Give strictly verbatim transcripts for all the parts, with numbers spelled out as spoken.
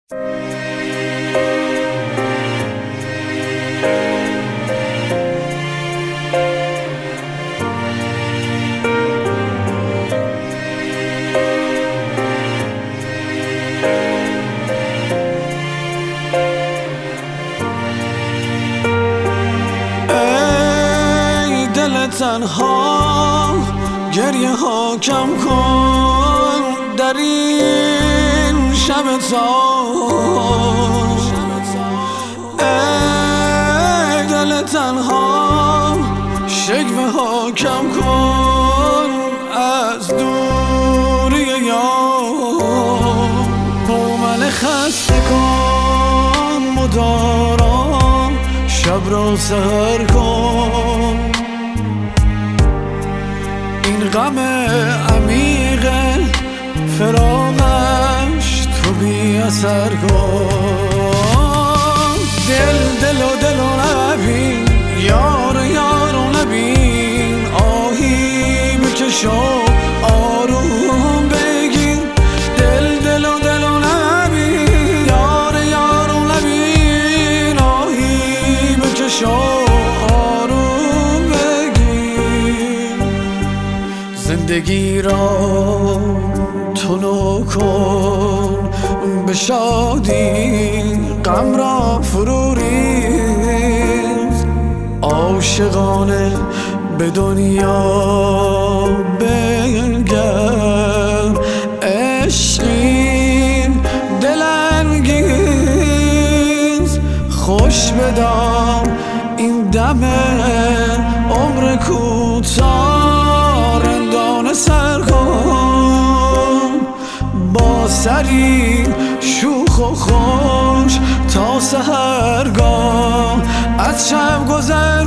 تنها گریه ها کم کن در این شب تار. ای دل تنها شکوه ها کم کن از دوری یار. با من خسته کن مدارا شب را سحر کن. این غم عمیق فراقش تو بی اثر کن. دل دل و دل و نبین یار یار و نبین آهی بکش و آروم بگیر. دل دل و دل و نبین یار یار و نبین آهی بکش و زندگی را تلو کن به شادی غم را فرو ریز. عاشقانه به دنیا بنگر عشقی دلانگیز. خوش بدار این دم عمر کوتاه رندانه سر کن. با سری شوخ و خوش تا سحرگاه از شب گذر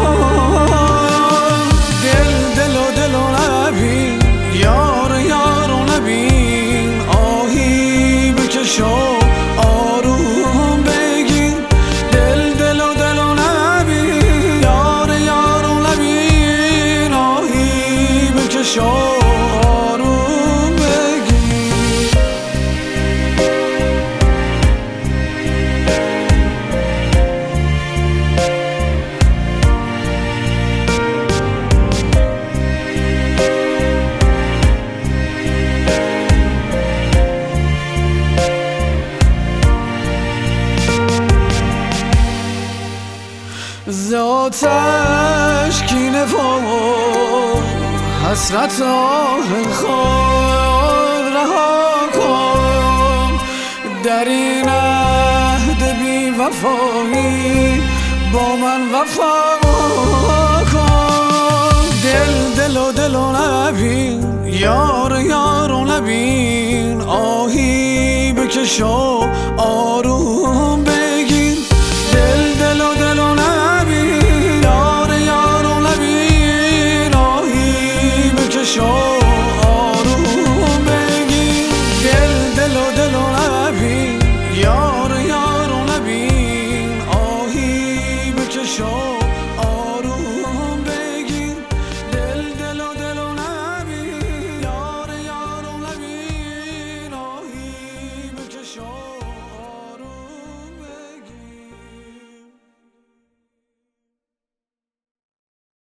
کن. دل دل و دل و نبین یار یار و نبین آهی بکش و آروم بگیر. دل دل و دل و نبین یار یار و نبین آهی بکش و آروم بگیر. ز آتش کینه و حسرت آه خود رها کن. در این عهد بی وفایی با من وفا کن. دل دل و دل و نبین یار یار و نبین آهی بکش و